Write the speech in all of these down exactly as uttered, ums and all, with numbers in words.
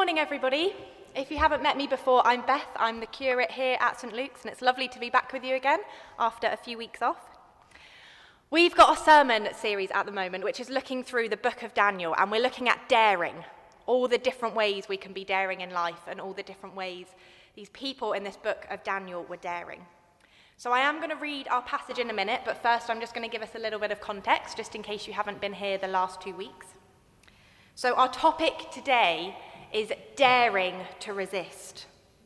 morning, everybody. If you haven't met me before, I'm Beth. I'm the curate here at St Luke's, and it's lovely to be back with you again after a few weeks off. We've got a sermon series at the moment, which is looking through the book of Daniel, and we're looking at daring, all the different ways we can be daring in life, and all the different ways these people in this book of Daniel were daring. So I am going to read our passage in a minute, but first I'm just going to give us a little bit of context, just in case you haven't been here the last two weeks. So our topic today is daring to resist.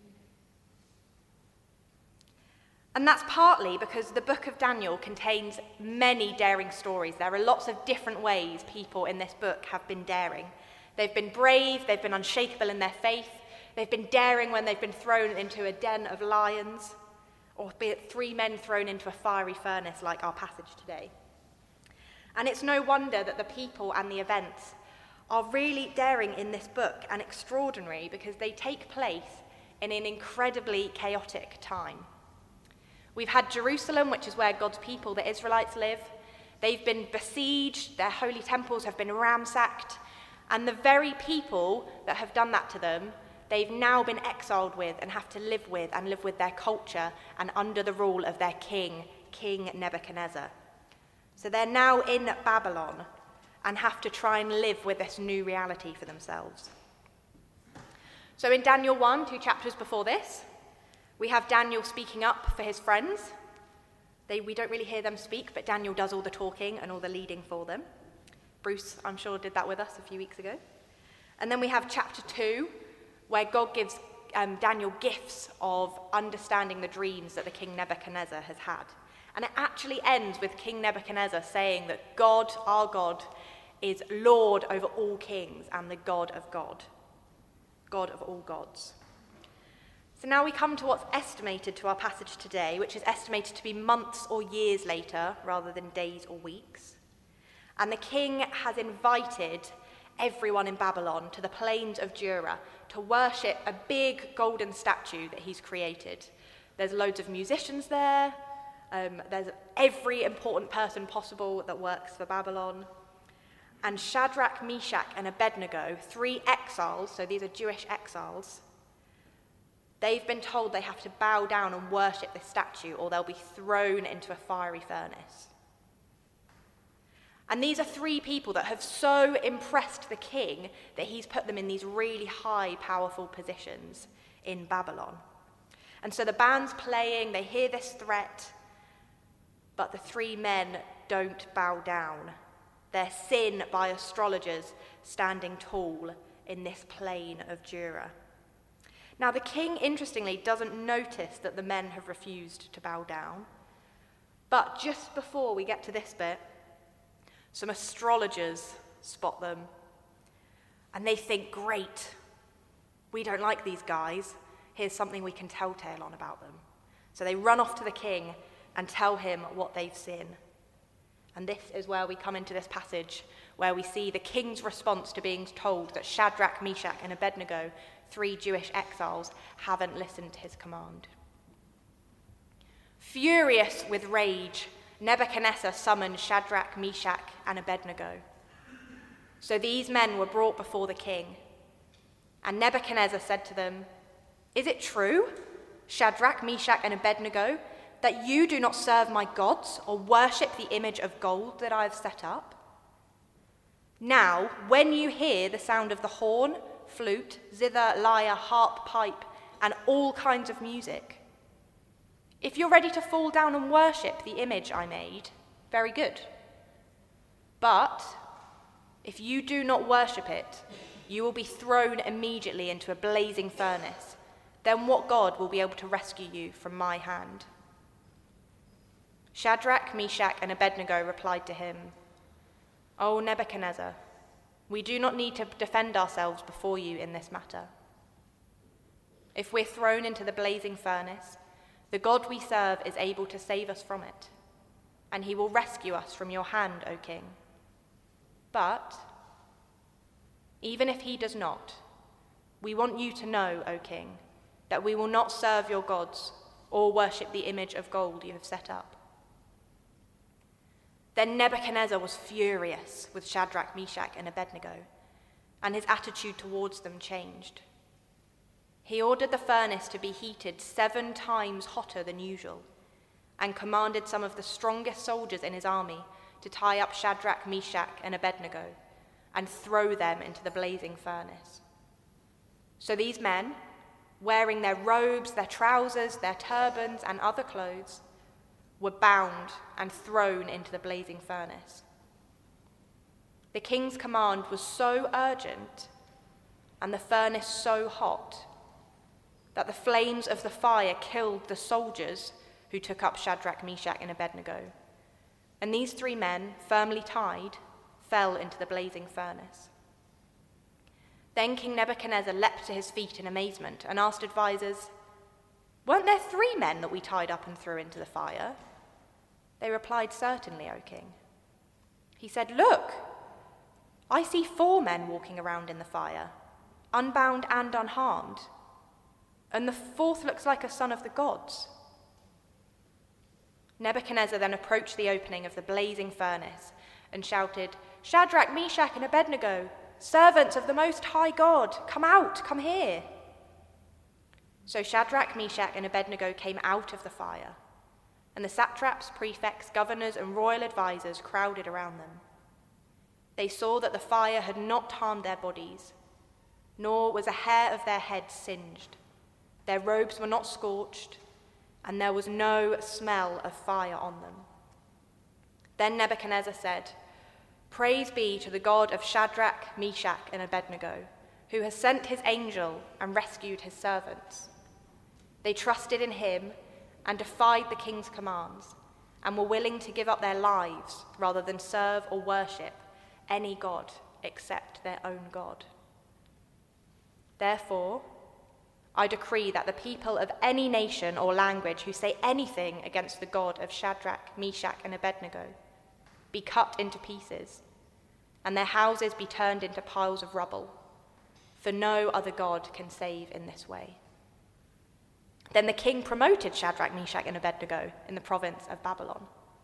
And that's partly because the book of Daniel contains many daring stories. There are lots of different ways people in this book have been daring. They've been brave, they've been unshakable in their faith, they've been daring when they've been thrown into a den of lions, or be it three men thrown into a fiery furnace like our passage today. And it's no wonder that the people and the events are really daring in this book and extraordinary because they take place in an incredibly chaotic time. We've had Jerusalem, which is where God's people, the Israelites, live. They've been besieged, their holy temples have been ransacked, and the very people that have done that to them, they've now been exiled with and have to live with and live with their culture and under the rule of their king, King Nebuchadnezzar. So they're now in Babylon and have to try and live with this new reality for themselves. So in Daniel one, two chapters before this, we have Daniel speaking up for his friends. They, we don't really hear them speak, but Daniel does all the talking and all the leading for them. Bruce, I'm sure, did that with us a few weeks ago. And then we have chapter two, where God gives um, Daniel gifts of understanding the dreams that the King Nebuchadnezzar has had. And it actually ends with King Nebuchadnezzar saying that God, our God, is Lord over all kings and the God of God, God of all gods. So now we come to what's estimated to our passage today, which is estimated to be months or years later rather than days or weeks. And the king has invited everyone in Babylon to the plains of Dura to worship a big golden statue that he's created. There's loads of musicians there. Um, there's every important person possible that works for Babylon. And Shadrach, Meshach, and Abednego, three exiles, so these are Jewish exiles, they've been told they have to bow down and worship this statue or they'll be thrown into a fiery furnace. And these are three people that have so impressed the king that he's put them in these really high, powerful positions in Babylon. And so the band's playing, they hear this threat, but the three men don't bow down. They're seen by astrologers standing tall in this plain of Dura. Now, the king, interestingly, doesn't notice that the men have refused to bow down. But just before we get to this bit, some astrologers spot them. And they think, great, we don't like these guys. Here's something we can telltale on about them. So they run off to the king and tell him what they've seen. And this is where we come into this passage, where we see the king's response to being told that Shadrach, Meshach, and Abednego, three Jewish exiles, haven't listened to his command. Furious with rage, Nebuchadnezzar summoned Shadrach, Meshach, and Abednego. So these men were brought before the king. And Nebuchadnezzar said to them, "Is it true, Shadrach, Meshach, and Abednego, that you do not serve my gods or worship the image of gold that I have set up? Now, when you hear the sound of the horn, flute, zither, lyre, harp, pipe, and all kinds of music, if you're ready to fall down and worship the image I made, very good. But if you do not worship it, you will be thrown immediately into a blazing furnace. Then what God will be able to rescue you from my hand?" Shadrach, Meshach, and Abednego replied to him, "O Nebuchadnezzar, we do not need to defend ourselves before you in this matter. If we're thrown into the blazing furnace, the God we serve is able to save us from it, and he will rescue us from your hand, O king. But even if he does not, we want you to know, O king, that we will not serve your gods or worship the image of gold you have set up." Then Nebuchadnezzar was furious with Shadrach, Meshach, and Abednego, and his attitude towards them changed. He ordered the furnace to be heated seven times hotter than usual, and commanded some of the strongest soldiers in his army to tie up Shadrach, Meshach, and Abednego and throw them into the blazing furnace. So these men, wearing their robes, their trousers, their turbans, and other clothes, were bound and thrown into the blazing furnace. The king's command was so urgent and the furnace so hot that the flames of the fire killed the soldiers who took up Shadrach, Meshach, and Abednego. And these three men, firmly tied, fell into the blazing furnace. Then King Nebuchadnezzar leapt to his feet in amazement and asked advisers, "Weren't there three men that we tied up and threw into the fire?" They replied, "Certainly, O king." He said, "Look, I see four men walking around in the fire, unbound and unharmed, and the fourth looks like a son of the gods." Nebuchadnezzar then approached the opening of the blazing furnace and shouted, "Shadrach, Meshach, and Abednego, servants of the Most High God, come out, come here." So Shadrach, Meshach, and Abednego came out of the fire, and the satraps, prefects, governors, and royal advisers crowded around them. They saw that the fire had not harmed their bodies, nor was a hair of their heads singed. Their robes were not scorched, and there was no smell of fire on them. Then Nebuchadnezzar said, "Praise be to the God of Shadrach, Meshach, and Abednego, who has sent his angel and rescued his servants." They trusted in him and defied the king's commands, and were willing to give up their lives rather than serve or worship any god except their own God. Therefore, I decree that the people of any nation or language who say anything against the God of Shadrach, Meshach, and Abednego be cut into pieces, and their houses be turned into piles of rubble, for no other God can save in this way. Then the king promoted Shadrach, Meshach, and Abednego in the province of Babylon.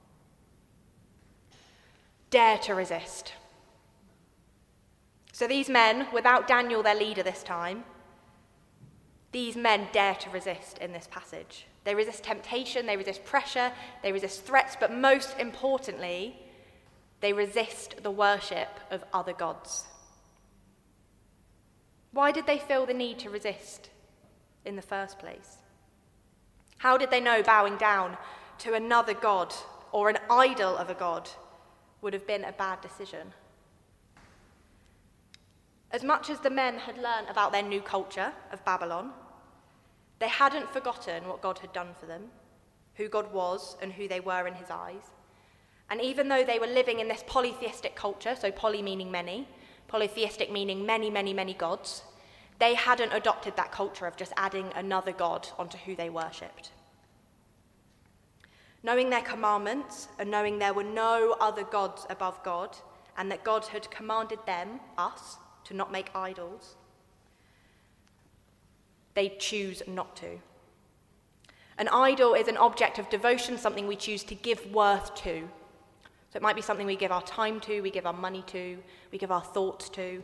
Dare to resist. So these men, without Daniel their leader this time, these men dare to resist in this passage. They resist temptation, they resist pressure, they resist threats, but most importantly, they resist the worship of other gods. Why did they feel the need to resist in the first place? How did they know bowing down to another god or an idol of a god would have been a bad decision? As much as the men had learned about their new culture of Babylon, they hadn't forgotten what God had done for them, who God was and who they were in his eyes. And even though they were living in this polytheistic culture, so poly meaning many, polytheistic meaning many, many, many gods, they hadn't adopted that culture of just adding another god onto who they worshipped. Knowing their commandments and knowing there were no other gods above God, and that God had commanded them, us, to not make idols, they choose not to. An idol is an object of devotion, something we choose to give worth to. So it might be something we give our time to, we give our money to, we give our thoughts to.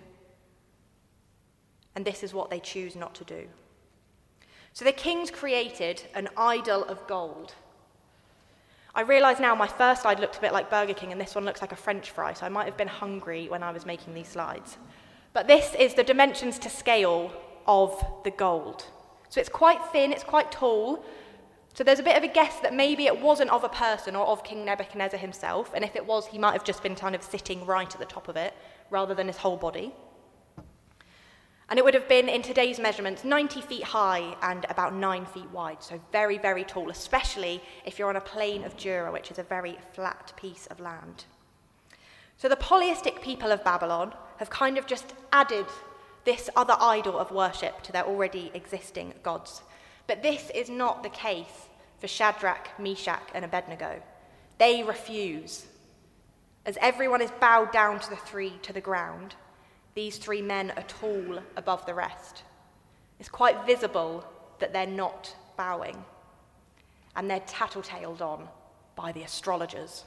And this is what they choose not to do. So the kings created an idol of gold. I realise now my first slide looked a bit like Burger King and this one looks like a French fry, so I might have been hungry when I was making these slides. But this is the dimensions to scale of the gold. So it's quite thin, it's quite tall. So there's a bit of a guess that maybe it wasn't of a person or of King Nebuchadnezzar himself, and if it was, he might have just been kind of sitting right at the top of it, rather than his whole body. And it would have been, in today's measurements, ninety feet high and about nine feet wide, so very, very tall, especially if you're on a plain of Dura, which is a very flat piece of land. So the polytheistic people of Babylon have kind of just added this other idol of worship to their already existing gods. But this is not the case for Shadrach, Meshach, and Abednego. They refuse. As everyone is bowed down to the three to the ground, these three men are tall above the rest. It's quite visible that they're not bowing, and they're tattletaled on by the astrologers.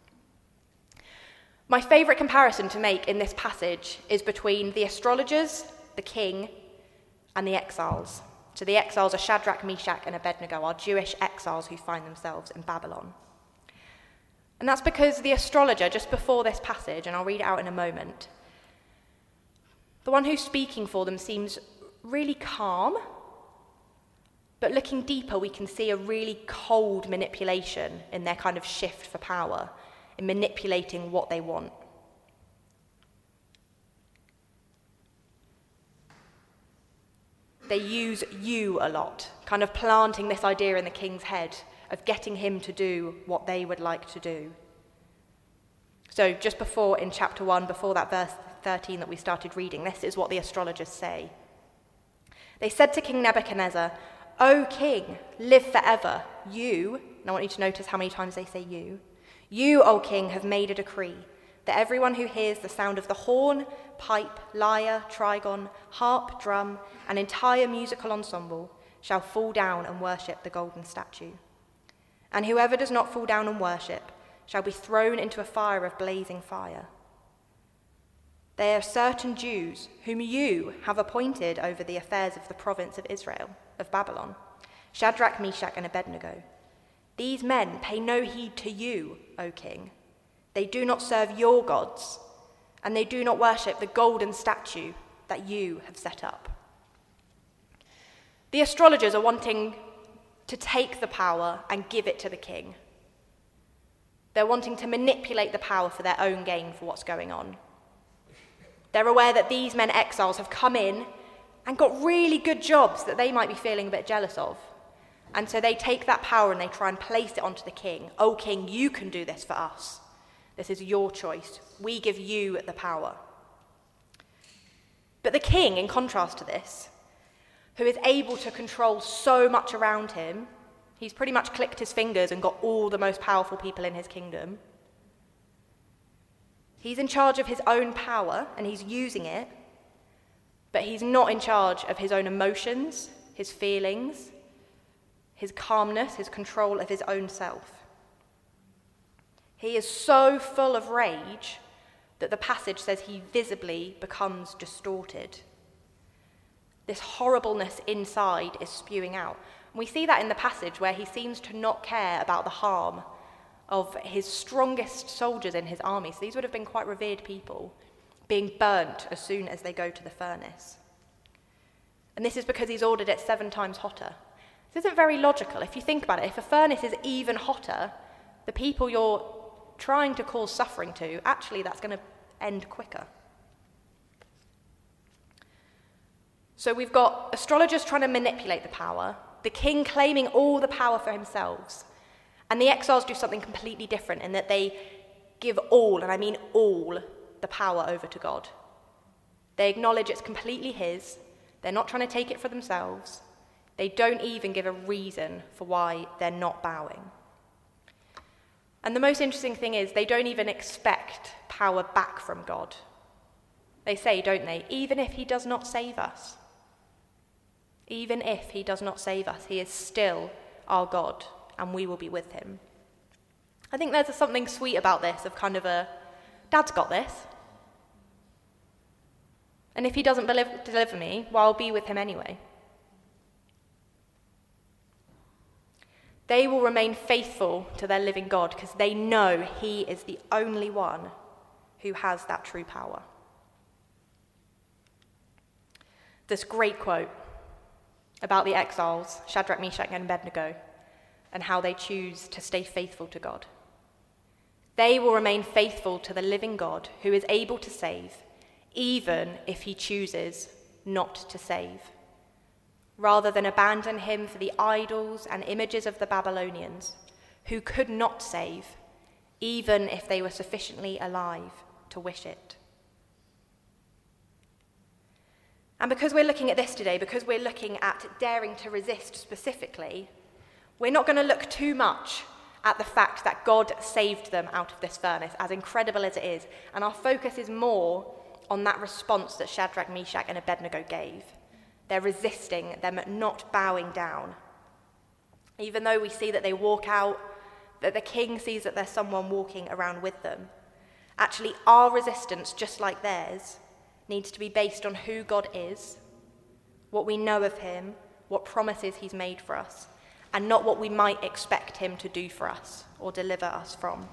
My favourite comparison to make in this passage is between the astrologers, the king, and the exiles. So the exiles are Shadrach, Meshach, and Abednego, our Jewish exiles who find themselves in Babylon. And that's because the astrologer, just before this passage, and I'll read it out in a moment, the one who's speaking for them seems really calm, but looking deeper, we can see a really cold manipulation in their kind of shift for power, in manipulating what they want. They use you a lot, kind of planting this idea in the king's head of getting him to do what they would like to do. So just before, in chapter one, before that verse thirteen that we started reading, this is what the astrologers say. They said to King Nebuchadnezzar, "O king, live forever. You," and I want you to notice how many times they say you, "you, O king, have made a decree that everyone who hears the sound of the horn, pipe, lyre, trigon, harp, drum, and entire musical ensemble shall fall down and worship the golden statue. And whoever does not fall down and worship shall be thrown into a fire of blazing fire. They are certain Jews whom you have appointed over the affairs of the province of Israel, of Babylon, Shadrach, Meshach, and Abednego. These men pay no heed to you, O king. They do not serve your gods, and they do not worship the golden statue that you have set up." The astrologers are wanting to take the power and give it to the king. They're wanting to manipulate the power for their own gain for what's going on. They're aware that these men exiles have come in and got really good jobs that they might be feeling a bit jealous of. And so they take that power and they try and place it onto the king. "Oh, king, you can do this for us. This is your choice. We give you the power." But the king, in contrast to this, who is able to control so much around him, he's pretty much clicked his fingers and got all the most powerful people in his kingdom. He's in charge of his own power and he's using it, but he's not in charge of his own emotions, his feelings, his calmness, his control of his own self. He is so full of rage that the passage says he visibly becomes distorted. This horribleness inside is spewing out. And we see that in the passage where he seems to not care about the harm of his strongest soldiers in his army. So these would have been quite revered people, being burnt as soon as they go to the furnace. And this is because he's ordered it seven times hotter. This isn't very logical. If you think about it, if a furnace is even hotter, the people you're trying to cause suffering to, actually that's going to end quicker. So we've got astrologers trying to manipulate the power, the king claiming all the power for himself, and the exiles do something completely different in that they give all, and I mean all, the power over to God. They acknowledge it's completely his. They're not trying to take it for themselves. They don't even give a reason for why they're not bowing. And the most interesting thing is they don't even expect power back from God. They say, don't they, even if he does not save us, even if he does not save us, he is still our God and we will be with him. I think there's something sweet about this, of kind of a, Dad's got this. And if he doesn't deliver me, well, I'll be with him anyway. They will remain faithful to their living God because they know he is the only one who has that true power. This great quote about the exiles, Shadrach, Meshach, and Abednego, and how they choose to stay faithful to God. They will remain faithful to the living God who is able to save, even if he chooses not to save, rather than abandon him for the idols and images of the Babylonians, who could not save, even if they were sufficiently alive to wish it. And because we're looking at this today, because we're looking at daring to resist specifically, we're not going to look too much at the fact that God saved them out of this furnace, as incredible as it is, and our focus is more on that response that Shadrach, Meshach, and Abednego gave. They're resisting, they're not bowing down. Even though we see that they walk out, that the king sees that there's someone walking around with them. Actually, our resistance, just like theirs, needs to be based on who God is, what we know of him, what promises he's made for us, and not what we might expect him to do for us or deliver us from.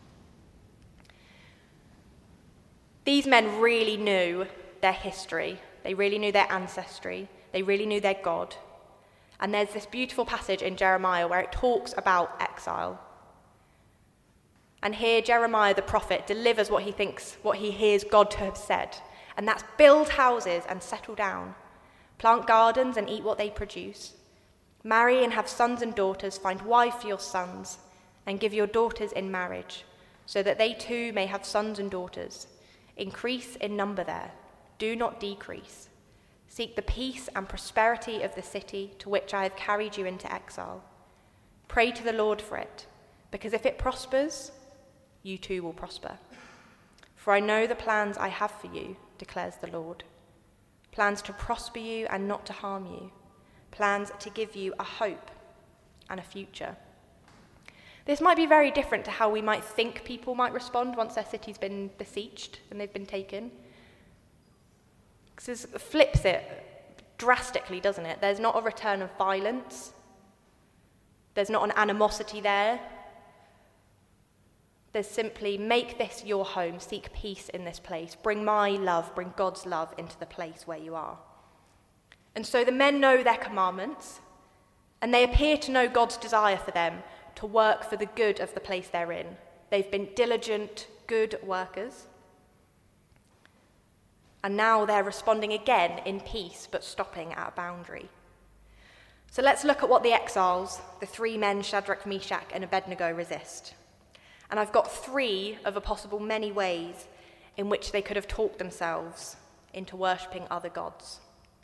These men really knew their history. They really knew their ancestry. They really knew their God. And there's this beautiful passage in Jeremiah where it talks about exile. And here Jeremiah the prophet delivers what he thinks, what he hears God to have said. And that's build houses and settle down. Plant gardens and eat what they produce. Marry and have sons and daughters. Find wife for your sons and give your daughters in marriage, so that they too may have sons and daughters. Increase in number there. Do not decrease. Seek the peace and prosperity of the city to which I have carried you into exile. Pray to the Lord for it, because if it prospers, you too will prosper. For I know the plans I have for you, declares the Lord. Plans to prosper you and not to harm you. Plans to give you a hope and a future. This might be very different to how we might think people might respond once their city's been besieged and they've been taken. Because it flips it drastically, doesn't it? There's not a return of violence. There's not an animosity there. There's simply, make this your home, seek peace in this place, bring my love, bring God's love into the place where you are. And so the men know their commandments, and they appear to know God's desire for them to work for the good of the place they're in. They've been diligent, good workers. And now they're responding again in peace, but stopping at a boundary. So let's look at what the exiles, the three men, Shadrach, Meshach, and Abednego, resist. And I've got three of a possible many ways in which they could have talked themselves into worshipping other gods.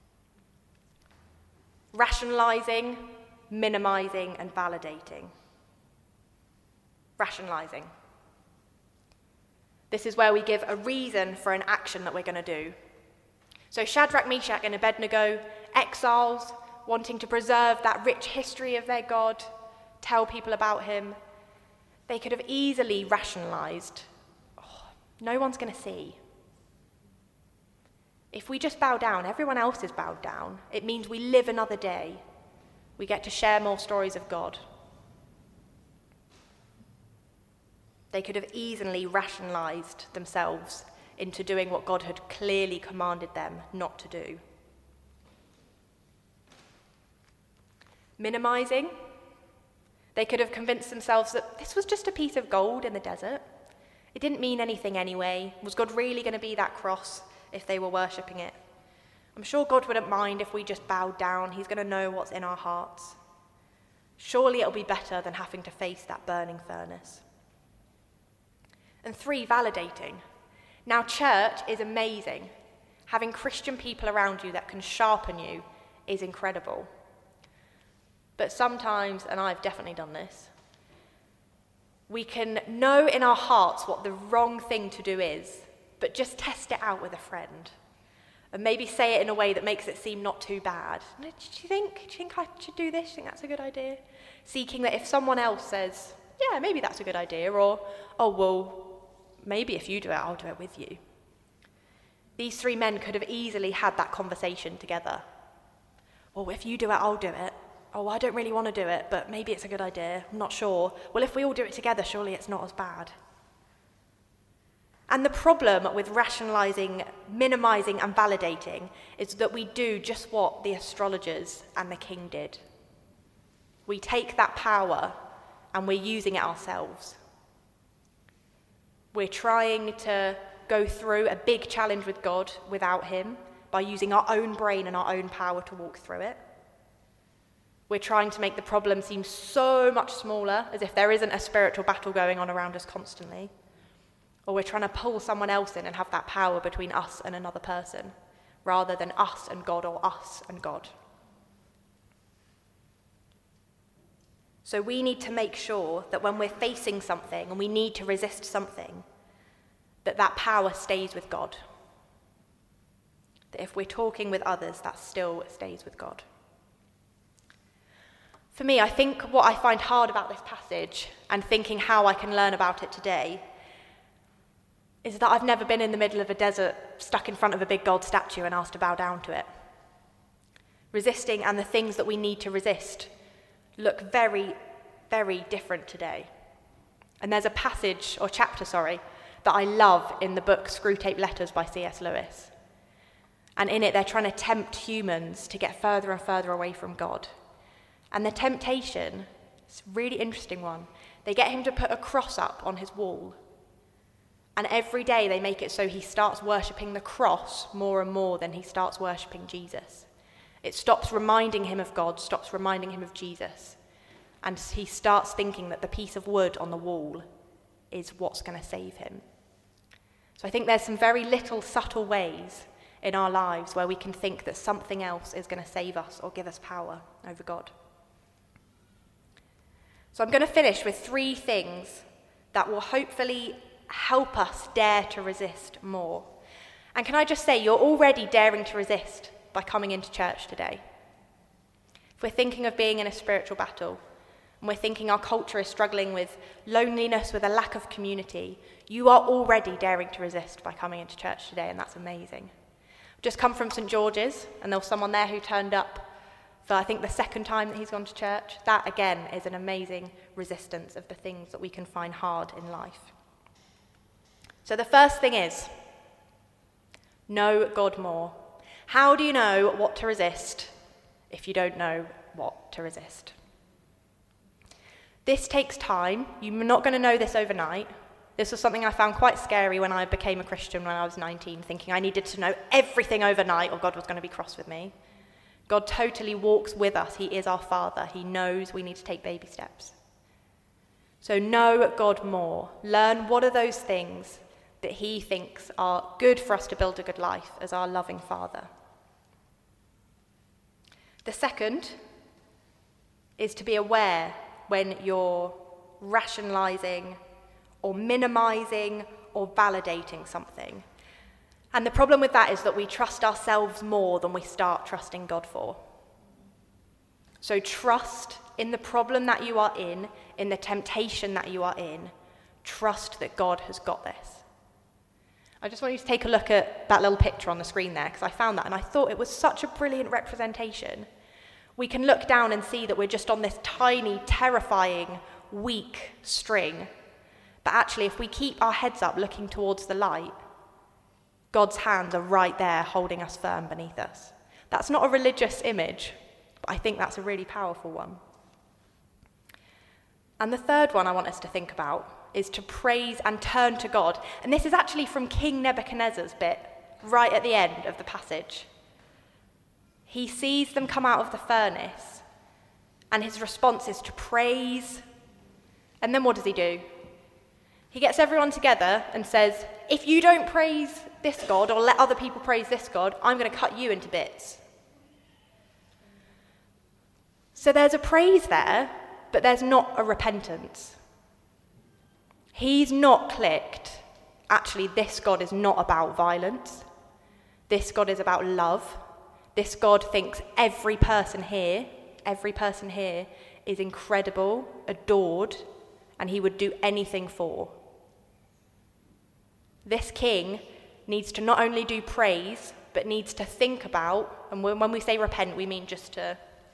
Rationalizing, minimizing, and validating. Rationalizing. This is where we give a reason for an action that we're going to do. So Shadrach, Meshach, and Abednego, exiles, wanting to preserve that rich history of their God, tell people about him, they could have easily rationalized, oh, no one's going to see. If we just bow down, everyone else is bowed down. It means we live another day. We get to share more stories of God. They could have easily rationalized themselves into doing what God had clearly commanded them not to do. Minimizing. They could have convinced themselves that this was just a piece of gold in the desert. It didn't mean anything anyway. Was God really going to be that cross if they were worshipping it? I'm sure God wouldn't mind if we just bowed down. He's going to know what's in our hearts. Surely it'll be better than having to face that burning furnace. And three, validating. Now, church is amazing. Having Christian people around you that can sharpen you is incredible. But sometimes, and I've definitely done this, we can know in our hearts what the wrong thing to do is, but just test it out with a friend. And maybe say it in a way that makes it seem not too bad. Do you think, do you think I should do this? Do you think that's a good idea? Seeking that if someone else says, yeah, maybe that's a good idea, or, oh, well, maybe if you do it, I'll do it with you. These three men could have easily had that conversation together. Well, if you do it, I'll do it. Oh, I don't really want to do it, but maybe it's a good idea. I'm not sure. Well, if we all do it together, surely it's not as bad. And the problem with rationalizing, minimizing, and validating is that we do just what the astrologers and the king did. We take that power and we're using it ourselves. We're trying to go through a big challenge with God without him by using our own brain and our own power to walk through it. We're trying to make the problem seem so much smaller, as if there isn't a spiritual battle going on around us constantly. Or we're trying to pull someone else in and have that power between us and another person, rather than us and God or us and God. So we need to make sure that when we're facing something and we need to resist something, that that power stays with God. That if we're talking with others, that still stays with God. For me, I think what I find hard about this passage and thinking how I can learn about it today is that I've never been in the middle of a desert stuck in front of a big gold statue and asked to bow down to it. Resisting and the things that we need to resist look very, very different today. And there's a passage, or chapter, sorry, that I love in the book Screwtape Letters by C S Lewis. And in it, they're trying to tempt humans to get further and further away from God. And the temptation, it's a really interesting one. They get him to put a cross up on his wall. And every day they make it so he starts worshipping the cross more and more than he starts worshipping Jesus. It stops reminding him of God, stops reminding him of Jesus. And he starts thinking that the piece of wood on the wall is what's going to save him. So I think there's some very little subtle ways in our lives where we can think that something else is going to save us or give us power over God. So I'm going to finish with three things that will hopefully help us dare to resist more. And can I just say, you're already daring to resist by coming into church today. If we're thinking of being in a spiritual battle, and we're thinking our culture is struggling with loneliness, with a lack of community, you are already daring to resist by coming into church today, and that's amazing. I've just come from St George's, and there was someone there who turned up for, I think, the second time that he's gone to church. That, again, is an amazing resistance of the things that we can find hard in life. So the first thing is, know God more. How do you know what to resist if you don't know what to resist? This takes time. You're not going to know this overnight. This was something I found quite scary when I became a Christian when I was nineteen, thinking I needed to know everything overnight or God was going to be cross with me. God totally walks with us. He is our Father. He knows we need to take baby steps. So know God more. Learn what are those things that he thinks are good for us to build a good life as our loving Father. The second is to be aware when you're rationalizing or minimizing or validating something. And the problem with that is that we trust ourselves more than we start trusting God for. So trust in the problem that you are in, in the temptation that you are in. Trust that God has got this. I just want you to take a look at that little picture on the screen there, because I found that and I thought it was such a brilliant representation. We can look down and see that we're just on this tiny, terrifying, weak string. But actually, if we keep our heads up looking towards the light, God's hands are right there holding us firm beneath us. That's not a religious image, but I think that's a really powerful one. And the third one I want us to think about is to praise and turn to God. And this is actually from King Nebuchadnezzar's bit, right at the end of the passage. He sees them come out of the furnace, and his response is to praise. And then what does he do? He gets everyone together and says, if you don't praise this God or let other people praise this God, I'm going to cut you into bits. So there's a praise there, but there's not a repentance. He's not clicked, actually, this God is not about violence. This God is about love. This God thinks every person here, every person here is incredible, adored, and he would do anything for. This king needs to not only do praise, but needs to think about, and when we say repent, we mean just to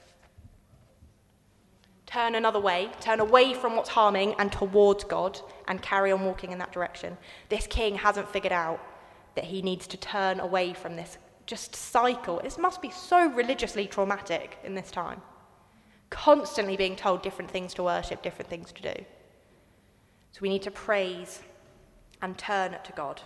turn another way, turn away from what's harming and towards God and carry on walking in that direction. This king hasn't figured out that he needs to turn away from this just cycle. It must be so religiously traumatic in this time. Constantly being told different things to worship, different things to do. So we need to praise and turn to God.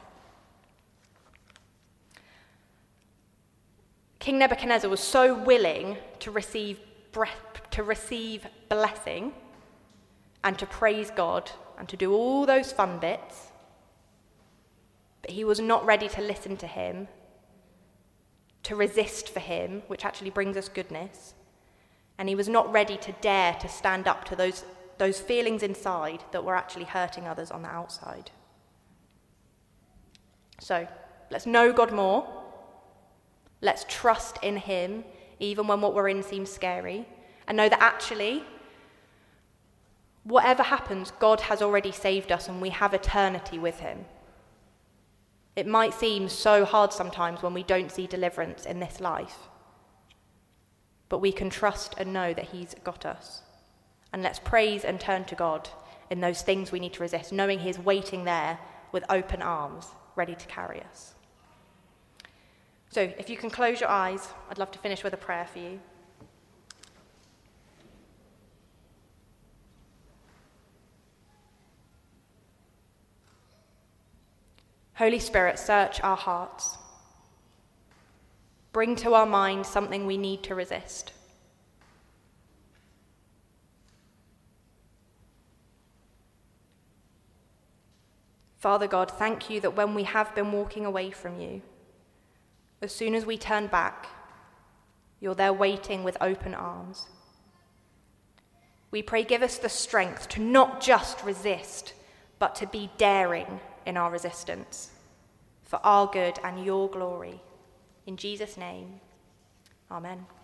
King Nebuchadnezzar was so willing to receive breath, to receive blessing and to praise God and to do all those fun bits, but he was not ready to listen to him, to resist for him, which actually brings us goodness, and he was not ready to dare to stand up to those, those feelings inside that were actually hurting others on the outside. So, let's know God more. Let's trust in him, even when what we're in seems scary, and know that actually, whatever happens, God has already saved us and we have eternity with him. It might seem so hard sometimes when we don't see deliverance in this life. but we can trust and know that he's got us. And let's praise and turn to God in those things we need to resist, knowing he's waiting there with open arms, ready to carry us. So if you can close your eyes, I'd love to finish with a prayer for you. Holy Spirit, search our hearts. Bring to our mind something we need to resist. Father God, thank you that when we have been walking away from you, as soon as we turn back, you're there waiting with open arms. We pray, give us the strength to not just resist, but to be daring in our resistance, for our good and your glory. In Jesus' name, amen.